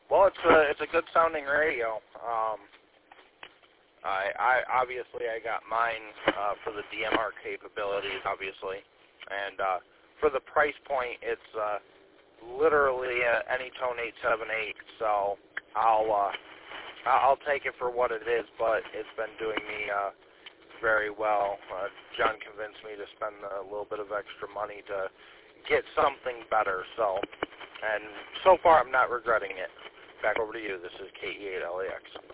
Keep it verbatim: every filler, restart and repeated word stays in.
Well, it's a it's a good sounding radio. Um, I, I obviously I got mine uh, for the D M R capabilities, obviously, and uh, for the price point, it's uh, literally a Anytone eight seven eight. So I'll uh, I'll take it for what it is, but it's been doing me uh, very well. Uh, John convinced me to spend a little bit of extra money to get something better. So, and so far I'm not regretting it. Back over to you. This is K E eight L A X.